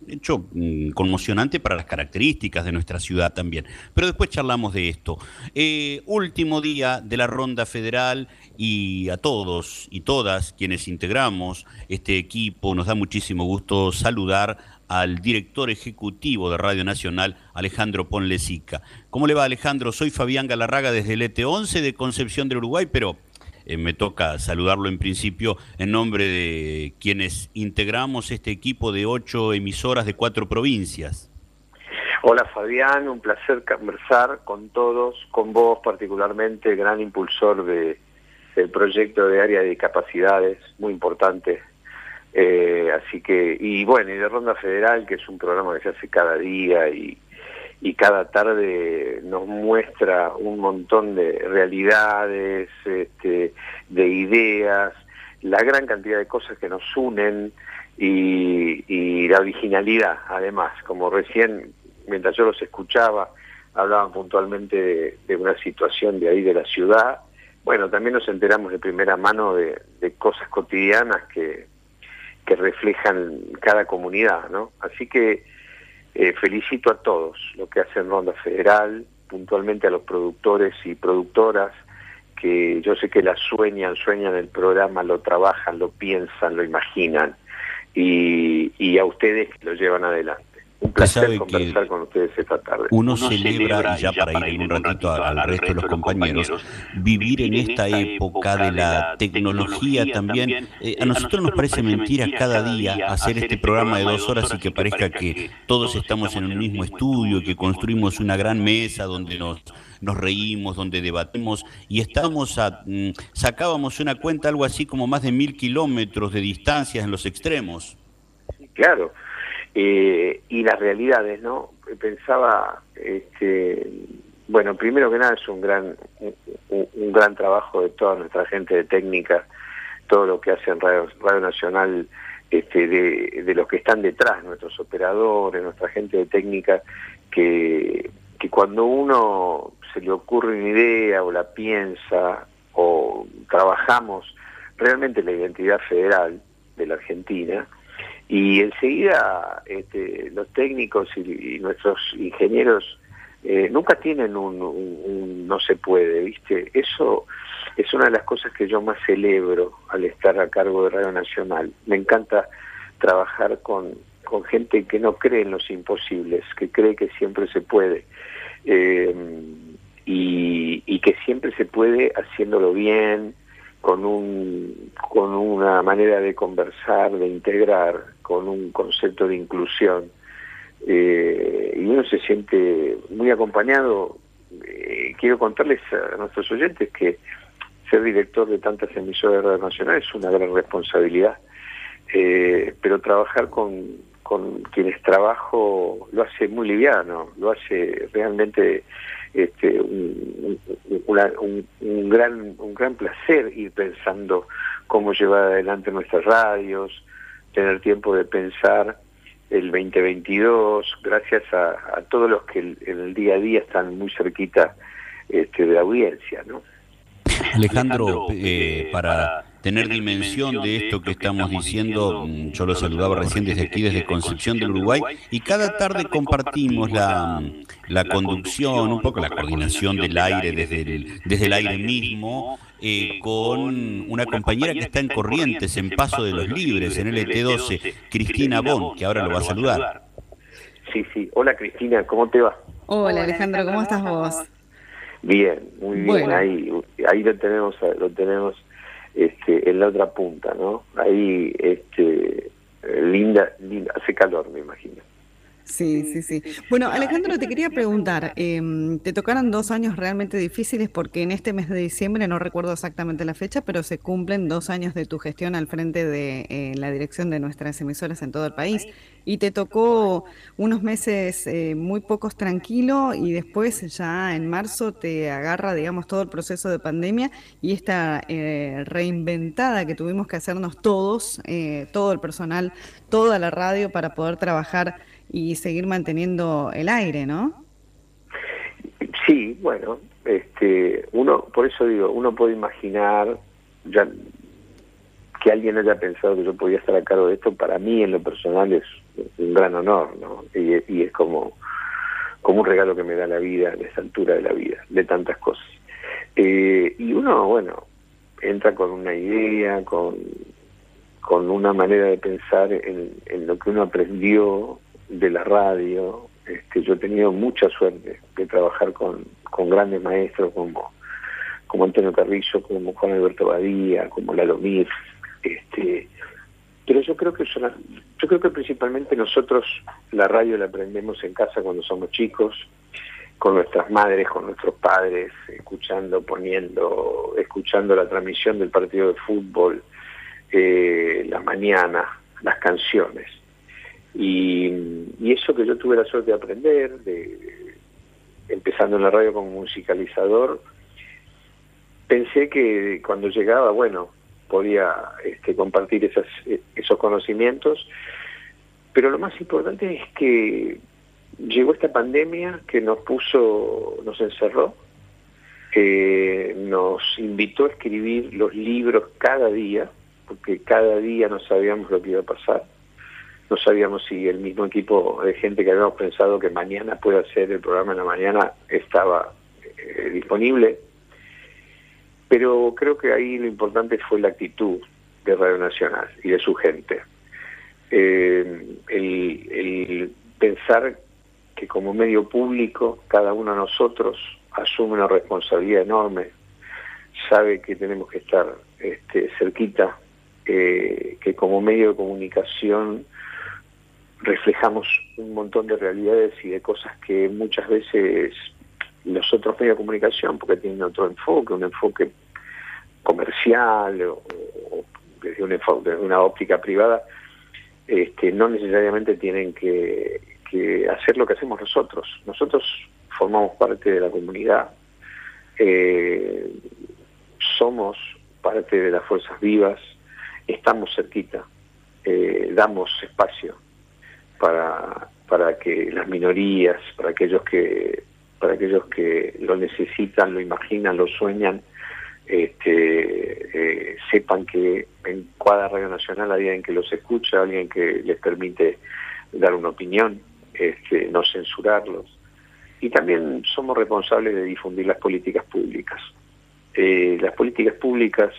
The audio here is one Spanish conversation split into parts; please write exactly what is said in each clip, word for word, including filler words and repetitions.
hecho mm, conmocionante para las características de nuestra ciudad también. Pero después charlamos de esto. Eh, último día de la ronda federal y a todos y todas quienes integramos este equipo, nos da muchísimo gusto saludar al director ejecutivo de Radio Nacional, Alejandro Ponlecica. ¿Cómo le va, Alejandro? Soy Fabián Galarraga desde el E T once de Concepción del Uruguay, pero eh, me toca saludarlo en principio en nombre de quienes integramos este equipo de ocho emisoras de cuatro provincias. Hola Fabián, un placer conversar con todos, con vos particularmente, gran impulsor de, del proyecto de área de discapacidades, muy importante. Eh, así que, y bueno, y de Ronda Federal, que es un programa que se hace cada día y, y cada tarde nos muestra un montón de realidades, este, de ideas, la gran cantidad de cosas que nos unen y, y la originalidad, además, como recién, mientras yo los escuchaba, hablaban puntualmente de, de una situación de ahí de la ciudad. Bueno, también nos enteramos de primera mano de, de cosas cotidianas que que reflejan cada comunidad, ¿no? Así que eh, felicito a todos lo que hacen Ronda Federal, puntualmente a los productores y productoras, que yo sé que la sueñan, sueñan el programa, lo trabajan, lo piensan, lo imaginan, y, y a ustedes que lo llevan adelante. Un placer conversar con ustedes esta tarde. Uno, uno celebra, y ya para, para ir un ratito al, al resto de los compañeros, compañeros vivir en esta época de la tecnología también. Eh, a nosotros nos parece mentira cada día hacer este programa de dos horas y que parezca que todos estamos en el mismo estudio, que construimos una gran mesa donde nos, nos reímos, donde debatimos, y estamos a, mmm, sacábamos una cuenta algo así como más de mil kilómetros de distancias en los extremos. Claro. Eh, y las realidades, ¿no? Pensaba, este, bueno, primero que nada es un gran un, un gran trabajo de toda nuestra gente de técnica, todo lo que hace en Radio, Radio Nacional, este, de, de los que están detrás, nuestros operadores, nuestra gente de técnica, que, que cuando uno se le ocurre una idea o la piensa o trabajamos realmente la identidad federal de la Argentina, y enseguida este, los técnicos y, y nuestros ingenieros eh, nunca tienen un, un, un no se puede, ¿viste? Eso es una de las cosas que yo más celebro al estar a cargo de Radio Nacional. Me encanta trabajar con, con gente que no cree en los imposibles, que cree que siempre se puede, eh, y, y que siempre se puede haciéndolo bien, con un con una manera de conversar, de integrar, con un concepto de inclusión, eh, y uno se siente muy acompañado. Eh, quiero contarles a nuestros oyentes que ser director de tantas emisoras de Radio Nacional es una gran responsabilidad, eh, pero trabajar con, con quienes trabajo lo hace muy liviano, lo hace realmente este, un, una, un, un gran un gran placer ir pensando cómo llevar adelante nuestras radios, tener tiempo de pensar el veinte veintidós, gracias a, a todos los que el, en el día a día están muy cerquita este, de la audiencia, ¿no? Alejandro, eh, para tener dimensión de esto que estamos diciendo, yo lo saludaba recién desde aquí, desde Concepción del Uruguay, y cada tarde compartimos la, la conducción, un poco la coordinación del aire desde el, desde el aire mismo, eh, con una compañera que está en Corrientes, en Paso de los Libres, en el E T doce, Cristina Bon, que ahora lo va a saludar. Sí, sí. Hola Cristina, ¿cómo te va? Hola Alejandro, ¿cómo estás vos? Bien, muy bien, bueno. ahí ahí lo tenemos lo tenemos este, en la otra punta, ¿no? Ahí este linda, linda, hace calor, me imagino. Sí, sí, sí. Bueno, Alejandro, te quería preguntar, eh, te tocaron dos años realmente difíciles porque en este mes de diciembre, no recuerdo exactamente la fecha, pero se cumplen dos años de tu gestión al frente de eh, la dirección de nuestras emisoras en todo el país. Y te tocó unos meses eh, muy pocos tranquilo y después ya en marzo te agarra, digamos, todo el proceso de pandemia y esta eh, reinventada que tuvimos que hacernos todos, eh, todo el personal, toda la radio para poder trabajar y seguir manteniendo el aire, ¿no? Sí, bueno, este, uno, por eso digo, uno puede imaginar ya que alguien haya pensado que yo podía estar a cargo de esto. Para mí, en lo personal, es un gran honor, ¿no? Y, y es como, como un regalo que me da la vida, en esa altura de la vida, de tantas cosas. Eh, y uno, bueno, entra con una idea, con, con una manera de pensar en, en lo que uno aprendió de la radio. Este, yo he tenido mucha suerte de trabajar con, con grandes maestros como, como Antonio Carrillo, como Juan Alberto Badía, como Lalo Mir. Este, pero yo creo que son las, yo creo que principalmente nosotros la radio la aprendemos en casa cuando somos chicos, con nuestras madres, con nuestros padres, escuchando, poniendo, escuchando la transmisión del partido de fútbol, eh, la mañana, las canciones. Y, y eso que yo tuve la suerte de aprender, de, empezando en la radio como musicalizador, pensé que cuando llegaba, bueno, podía este, compartir esas, esos conocimientos, pero lo más importante es que llegó esta pandemia que nos puso, nos encerró, eh, nos invitó a escribir los libros cada día, porque cada día no sabíamos lo que iba a pasar. No sabíamos si el mismo equipo de gente que habíamos pensado que mañana puede hacer el programa en la mañana estaba eh, disponible. Pero creo que ahí lo importante fue la actitud de Radio Nacional y de su gente. Eh, el, el pensar que como medio público cada uno de nosotros asume una responsabilidad enorme, sabe que tenemos que estar este, cerquita, eh, que como medio de comunicación reflejamos un montón de realidades y de cosas que muchas veces los otros medios de comunicación, porque tienen otro enfoque, un enfoque comercial o, o desde, un enfoque, desde una óptica privada, este, no necesariamente tienen que, que hacer lo que hacemos nosotros. Nosotros formamos parte de la comunidad, eh, somos parte de las fuerzas vivas, estamos cerquita, eh, damos espacio para para que las minorías, para aquellos que para aquellos que lo necesitan, lo imaginan, lo sueñan, este, eh, sepan que en cada Radio Nacional hay alguien que los escucha, alguien que les permite dar una opinión, este, no censurarlos. Y también somos responsables de difundir las políticas públicas. Eh, las políticas públicas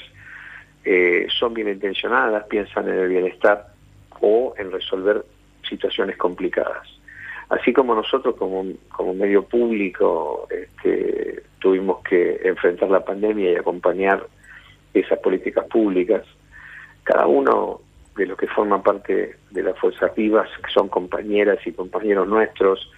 eh, son bien intencionadas, piensan en el bienestar o en resolver situaciones complicadas. Así como nosotros como, como medio público este, tuvimos que enfrentar la pandemia y acompañar esas políticas públicas, cada uno de los que forman parte de las fuerzas vivas, que son compañeras y compañeros nuestros,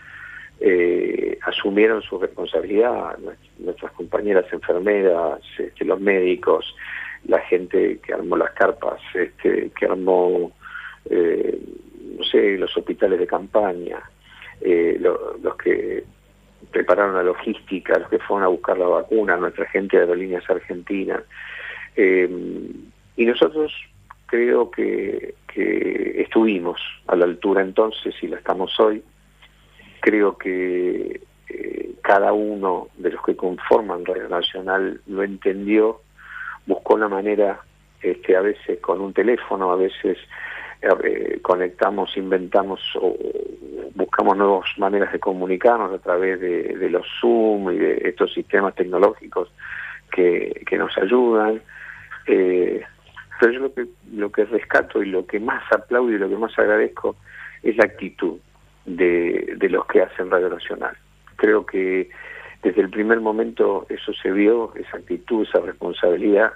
eh, asumieron su responsabilidad, nuestras compañeras enfermeras, este, los médicos, la gente que armó las carpas, este, que armó eh, no sé, los hospitales de campaña, eh, lo, los que prepararon la logística, los que fueron a buscar la vacuna, nuestra gente de Aerolíneas Argentinas. Eh, y nosotros creo que, que estuvimos a la altura entonces y la estamos hoy. Creo que eh, cada uno de los que conforman Radio Nacional lo entendió, buscó una manera, este, a veces con un teléfono, a veces Eh, conectamos, inventamos o buscamos nuevas maneras de comunicarnos a través de, de los Zoom y de estos sistemas tecnológicos que, que nos ayudan. Eh, pero yo lo que, lo que rescato y lo que más aplaudo y lo que más agradezco es la actitud de, de los que hacen Radio Nacional. Creo que desde el primer momento eso se vio, esa actitud, esa responsabilidad,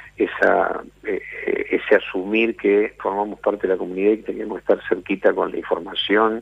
esa eh, ese asumir que formamos parte de la comunidad y que teníamos que estar cerquita con la información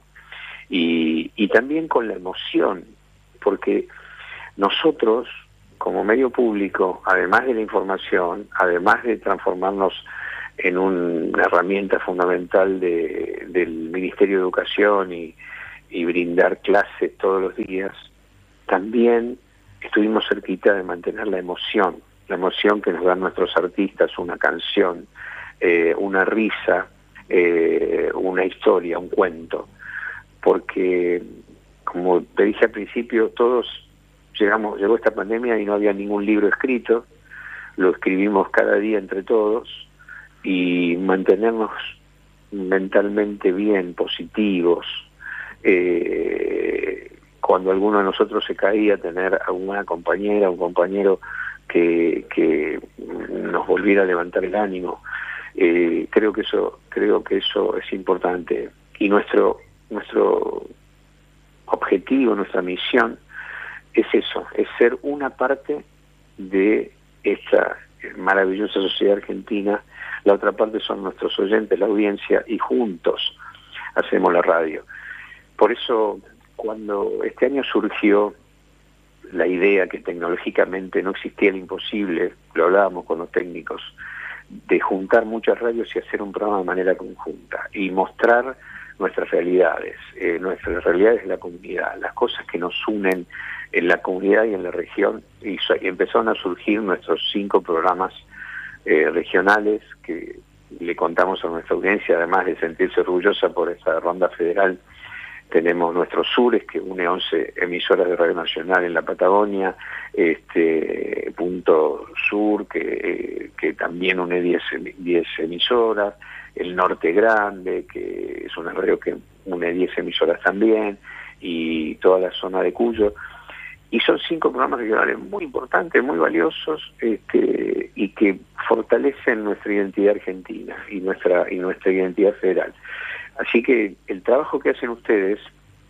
y, y también con la emoción, porque nosotros como medio público, además de la información, además de transformarnos en una herramienta fundamental de, del Ministerio de Educación y, y brindar clases todos los días, también estuvimos cerquita de mantener la emoción, la emoción que nos dan nuestros artistas, una canción, eh, una risa, eh, una historia, un cuento. Porque, como te dije al principio, todos llegamos, llegó esta pandemia y no había ningún libro escrito, lo escribimos cada día entre todos, y mantenernos mentalmente bien, positivos. Eh, cuando alguno de nosotros se caía, tener a una compañera, un compañero que, que nos volviera a levantar el ánimo. Eh, creo que eso, creo que eso es importante. Y nuestro, nuestro objetivo, nuestra misión es eso, es ser una parte de esta maravillosa sociedad argentina. La otra parte son nuestros oyentes, la audiencia, y juntos hacemos la radio. Por eso, cuando este año surgió la idea, que tecnológicamente no existía el imposible, lo hablábamos con los técnicos, de juntar muchas radios y hacer un programa de manera conjunta y mostrar nuestras realidades, eh, nuestras realidades de la comunidad, las cosas que nos unen en la comunidad y en la región, y, so, y empezaron a surgir nuestros cinco programas eh, regionales que le contamos a nuestra audiencia, además de sentirse orgullosa por esta ronda federal. Tenemos nuestros Sures, que une once emisoras de Radio Nacional en la Patagonia, este Punto Sur, que, que también une diez emisoras, el Norte Grande, que es una radio que une diez emisoras también, y toda la zona de Cuyo. Y son cinco programas regionales muy importantes, muy valiosos, este, y que fortalecen nuestra identidad argentina y nuestra, y nuestra identidad federal. Así que el trabajo que hacen ustedes,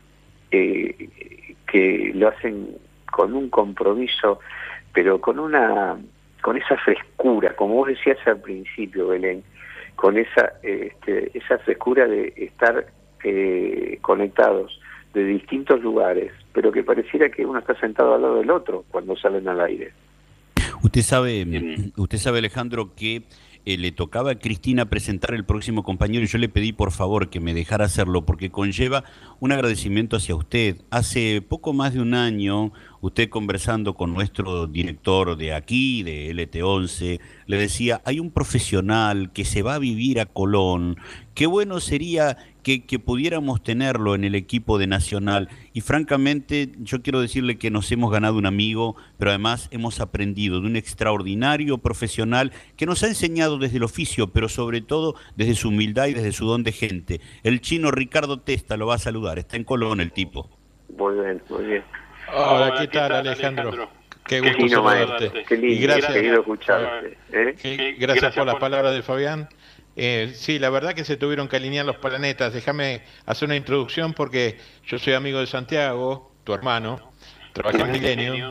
eh, que lo hacen con un compromiso, pero con una, con esa frescura, como vos decías al principio, Belén, con esa, este, esa frescura de estar eh, conectados de distintos lugares, pero que pareciera que uno está sentado al lado del otro cuando salen al aire. Usted sabe, usted sabe, Alejandro, que Eh, le tocaba a Cristina presentar el próximo compañero y yo le pedí por favor que me dejara hacerlo porque conlleva un agradecimiento hacia usted. Hace poco más de un año, usted conversando con nuestro director de aquí, de L T once, le decía, hay un profesional que se va a vivir a Colón, qué bueno sería que, que pudiéramos tenerlo en el equipo de Nacional. Y francamente, yo quiero decirle que nos hemos ganado un amigo, pero además hemos aprendido de un extraordinario profesional que nos ha enseñado desde el oficio, pero sobre todo desde su humildad y desde su don de gente. El chino Ricardo Testa lo va a saludar, está en Colón el tipo. Muy bien, muy bien. Hola, ¿qué tal, Alejandro? Alejandro. Qué gusto Qué saludarte. Qué lindo, y gracias, querido escucharte. ¿eh? Qué, gracias, gracias por las palabras de Fabián. Eh, sí, la verdad que se tuvieron que alinear los planetas. Déjame hacer una introducción porque yo soy amigo de Santiago, tu hermano, trabajé en Milenio.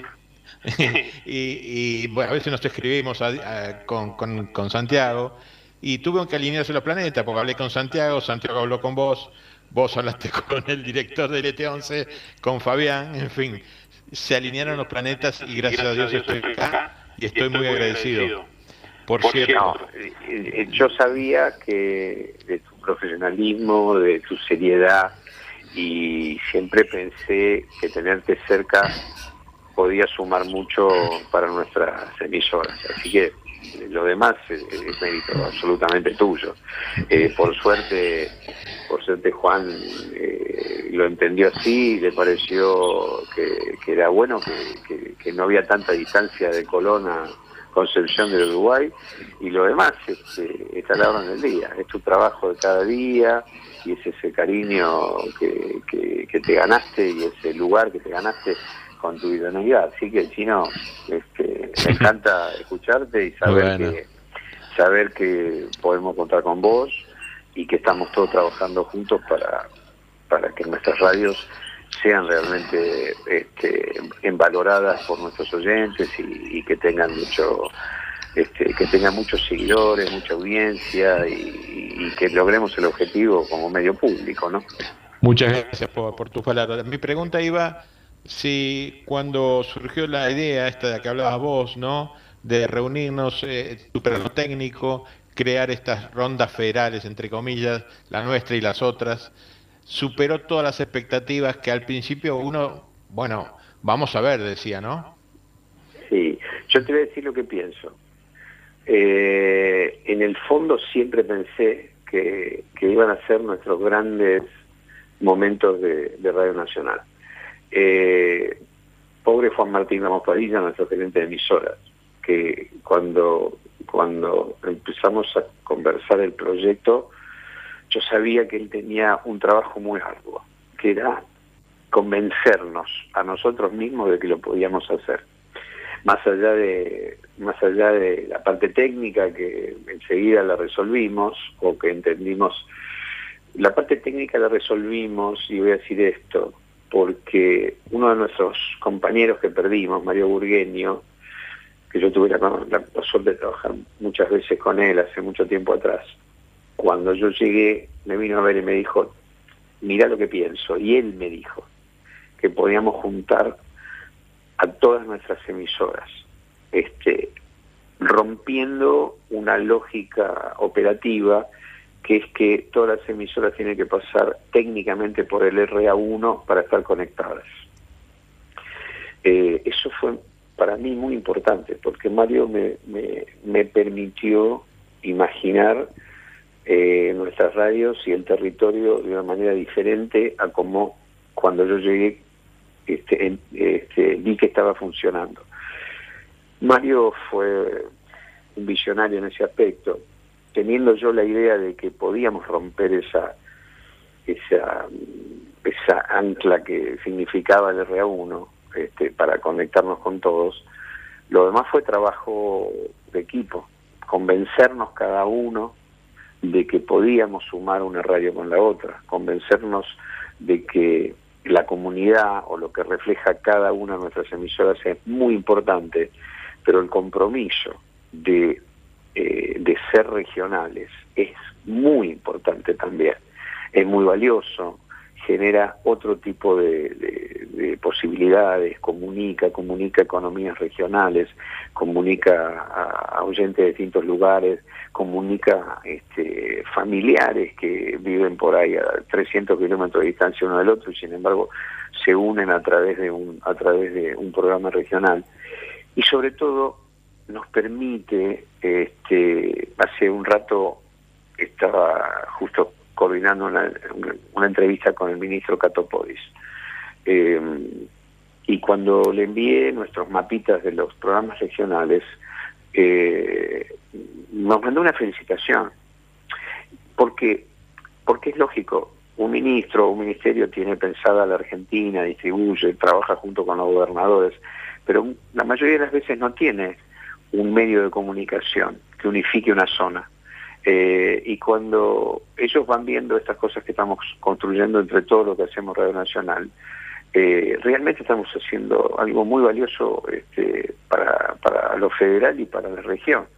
y, y bueno, a veces nos escribimos a, a, con, con, con Santiago y tuve que alinearse los planetas porque hablé con Santiago, Santiago habló con vos, vos hablaste con el director del L T once, con Fabián, en fin, se alinearon los planetas y gracias a Dios estoy acá y estoy muy agradecido. Por cierto, no, yo sabía que de tu profesionalismo, de tu seriedad, y siempre pensé que tenerte cerca podía sumar mucho para nuestras emisoras. Así que lo demás es, es mérito absolutamente tuyo. Eh, por suerte, por suerte Juan eh, lo entendió así y le pareció que, que era bueno, que, que, que no había tanta distancia de Colón a Concepción del Uruguay, y lo demás este, está a la orden del día. Es tu trabajo de cada día y es ese cariño que, que, que te ganaste y ese lugar que te ganaste con tu idoneidad. Así que, Chino, este, me encanta escucharte y saber, bueno. que saber que podemos contar con vos y que estamos todos trabajando juntos para, para que nuestras radios sean realmente este, valoradas por nuestros oyentes y, y que tengan mucho este, que tengan muchos seguidores, mucha audiencia y, y que logremos el objetivo como medio público, ¿no? Muchas gracias por, por tus palabras. Mi pregunta iba si cuando surgió la idea esta de que hablabas vos, ¿no?, de reunirnos, eh, tu plano técnico, crear estas rondas federales, entre comillas, la nuestra y las otras, superó todas las expectativas que al principio uno, bueno, vamos a ver, decía, ¿no? Sí, yo te voy a decir lo que pienso. Eh, en el fondo siempre pensé que, que iban a ser nuestros grandes momentos de, de Radio Nacional. Eh, pobre Juan Martín Ramos Padilla, nuestro gerente de emisoras, que cuando, cuando empezamos a conversar el proyecto, yo sabía que él tenía un trabajo muy arduo, que era convencernos a nosotros mismos de que lo podíamos hacer. Más allá de, más allá de la parte técnica, que enseguida la resolvimos, o que entendimos, la parte técnica la resolvimos, y voy a decir esto, porque uno de nuestros compañeros que perdimos, Mario Burgueño, que yo tuve la, la, la suerte de trabajar muchas veces con él hace mucho tiempo atrás, cuando yo llegué me vino a ver y me dijo, mirá lo que pienso, y él me dijo que podíamos juntar a todas nuestras emisoras, este, rompiendo una lógica operativa, que es que todas las emisoras tienen que pasar técnicamente por el R A uno para estar conectadas. Eh, eso fue para mí muy importante, porque Mario me, me, me permitió imaginar eh, nuestras radios y el territorio de una manera diferente a como cuando yo llegué este, este, vi que estaba funcionando. Mario fue un visionario en ese aspecto, teniendo yo la idea de que podíamos romper esa esa esa ancla que significaba el R A uno, este, para conectarnos con todos. Lo demás fue trabajo de equipo, convencernos cada uno de que podíamos sumar una radio con la otra, convencernos de que la comunidad o lo que refleja cada una de nuestras emisoras es muy importante, pero el compromiso de, eh, de ser regionales es muy importante también, es muy valioso, genera otro tipo de, de, de posibilidades, comunica, comunica economías regionales, comunica a, a oyentes de distintos lugares, comunica este, familiares que viven por ahí a trescientos kilómetros de distancia uno del otro y sin embargo se unen a través de un, a través de un programa regional. Y sobre todo nos permite, este, hace un rato estaba justo coordinando una, una entrevista con el ministro Catopodis. Eh, y cuando le envié nuestros mapitas de los programas regionales, eh, nos mandó una felicitación. Porque, porque es lógico, un ministro o un ministerio tiene pensada la Argentina, distribuye, trabaja junto con los gobernadores, pero la mayoría de las veces no tiene un medio de comunicación que unifique una zona. Eh, y cuando ellos van viendo estas cosas que estamos construyendo entre todo lo que hacemos Radio Nacional, eh, realmente estamos haciendo algo muy valioso este, para, para lo federal y para la región.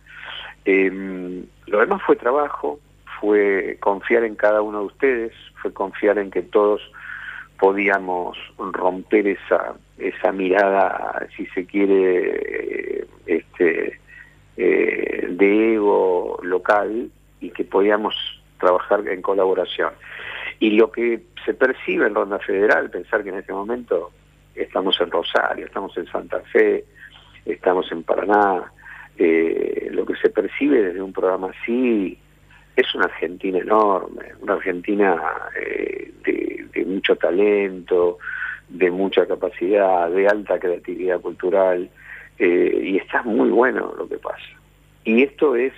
Eh, lo demás fue trabajo, fue confiar en cada uno de ustedes, fue confiar en que todos podíamos romper esa, esa mirada, si se quiere, este, eh, de ego local, y que podíamos trabajar en colaboración. Y lo que se percibe en Ronda Federal, pensar que en este momento estamos en Rosario, estamos en Santa Fe, estamos en Paraná, eh, lo que se percibe desde un programa así es una Argentina enorme, una Argentina eh, de, de mucho talento, de mucha capacidad, de alta creatividad cultural, eh, y está muy bueno lo que pasa. Y esto es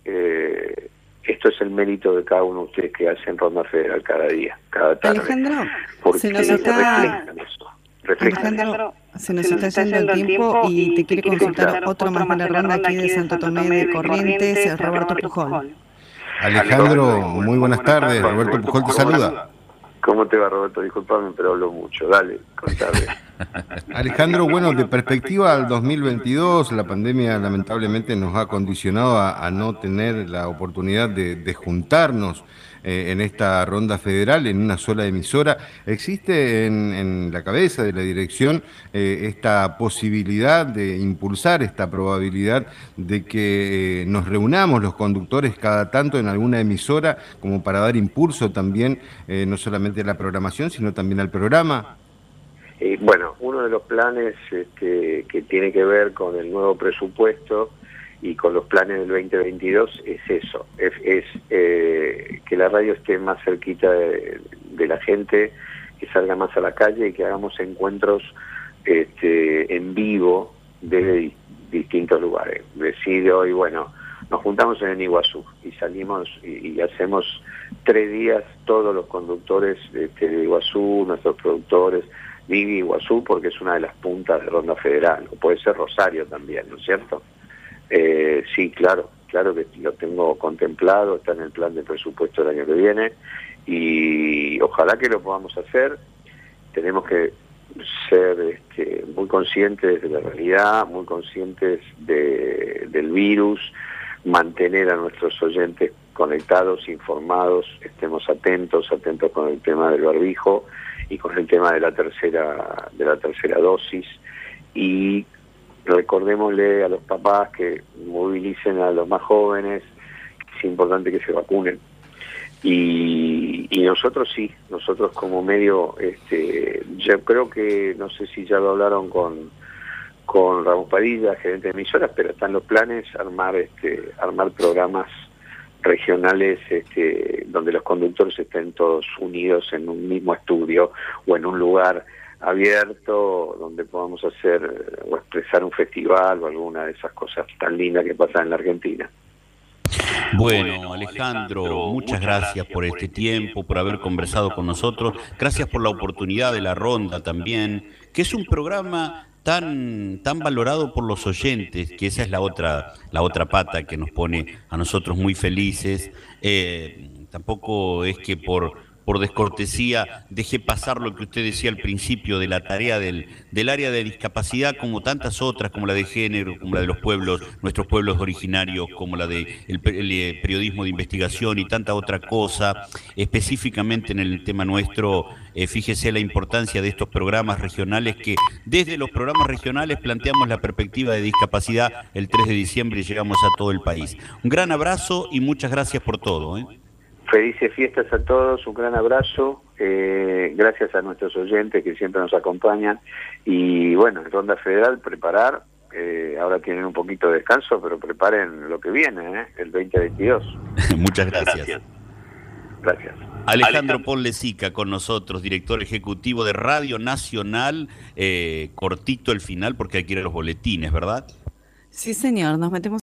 eh, esto es el mérito de cada uno de ustedes que hacen Ronda Federal cada día, cada tarde. Alejandro, porque se nos está... reflejan eso. Reflejan Alejandro, eso. Se nos está yendo el tiempo y te quiere consultar otro más de la ronda aquí de Santo Tomé de Corrientes, Roberto Pujol. Alejandro, muy buenas tardes. Roberto Pujol te saluda. ¿Cómo te va, Roberto? Disculpame, pero hablo mucho. Dale, contame. Alejandro, bueno, de perspectiva al dos mil veintidós, la pandemia lamentablemente nos ha condicionado a, a no tener la oportunidad de, de juntarnos eh, en esta ronda federal, en una sola emisora. ¿Existe en, en la cabeza de la dirección eh, esta posibilidad de impulsar, esta probabilidad de que eh, nos reunamos los conductores cada tanto en alguna emisora como para dar impulso también, eh, no solamente a la programación, sino también al programa? Eh, bueno, uno de los planes este, que tiene que ver con el nuevo presupuesto y con los planes del veinte veintidós es eso, es, es eh, que la radio esté más cerquita de, de la gente, que salga más a la calle y que hagamos encuentros este, en vivo desde di, distintos lugares. Decir hoy, bueno, nos juntamos en Iguazú y salimos y, y hacemos tres días todos los conductores este, de Iguazú, nuestros productores, Vivi Iguazú, porque es una de las puntas de Ronda Federal, o puede ser Rosario también, ¿no es cierto? Eh, sí, claro, claro que lo tengo contemplado, está en el plan de presupuesto del año que viene, y ojalá que lo podamos hacer. Tenemos que ser este, muy conscientes de la realidad, muy conscientes de, del virus, mantener a nuestros oyentes conectados, informados, estemos atentos, atentos con el tema del barbijo y con el tema de la tercera, de la tercera dosis, y recordémosle a los papás que movilicen a los más jóvenes, que es importante que se vacunen. Y, y nosotros sí, nosotros como medio, este, yo creo que, no sé si ya lo hablaron con, con Ramón Padilla, gerente de emisoras, pero están los planes armar, este, armar programas regionales este, donde los conductores estén todos unidos en un mismo estudio o en un lugar abierto donde podamos hacer o expresar un festival o alguna de esas cosas tan lindas que pasan en la Argentina. Bueno, Alejandro, muchas gracias por este tiempo, por haber conversado con nosotros. Gracias por la oportunidad de la Ronda también, que es un programa tan tan valorado por los oyentes, que esa es la otra la otra pata que nos pone a nosotros muy felices. Eh, tampoco es que por por descortesía dejé pasar lo que usted decía al principio de la tarea del, del área de discapacidad, como tantas otras, como la de género, como la de los pueblos, nuestros pueblos originarios, como la de el, el periodismo de investigación y tanta otra cosa. Específicamente en el tema nuestro, eh, fíjese la importancia de estos programas regionales, que desde los programas regionales planteamos la perspectiva de discapacidad el tres de diciembre y llegamos a todo el país. Un gran abrazo y muchas gracias por todo, ¿eh? Felices fiestas a todos, un gran abrazo, eh, gracias a nuestros oyentes que siempre nos acompañan, y bueno, en Ronda Federal preparar, eh, ahora tienen un poquito de descanso, pero preparen lo que viene, ¿eh? El veinte veintidós. Muchas gracias. Gracias. Alejandro Ponlecica con nosotros, director ejecutivo de Radio Nacional, eh, cortito el final porque hay que ir a los boletines, ¿verdad? Sí, señor, nos metemos